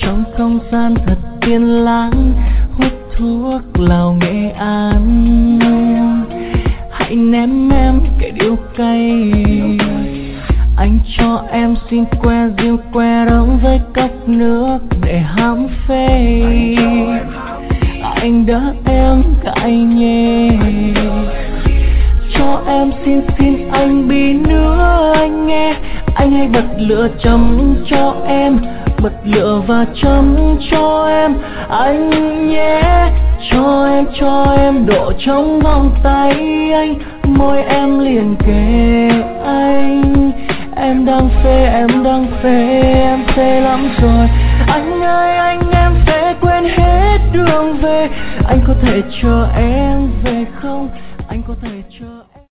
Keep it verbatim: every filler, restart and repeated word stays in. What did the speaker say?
trong không gian thật yên lặng, hút thuốc lào Nghệ An. Hãy ném em cái điếu cay, anh cho em xin que riêng que đắng với cốc nước để hãm phê. Anh đỡ em cãi nhẹ, cho em xin xin anh bí nữa anh nghe. Anh hãy bật lửa chấm cho em, bật lửa và chấm cho em anh nhé. Cho em cho em độ trong vòng tay anh, môi em liền kề anh. Em đang phê em đang phê em phê lắm rồi. Anh ơi anh em phê quên hết đường về. Anh có thể chờ em về không? Anh có thể chờ em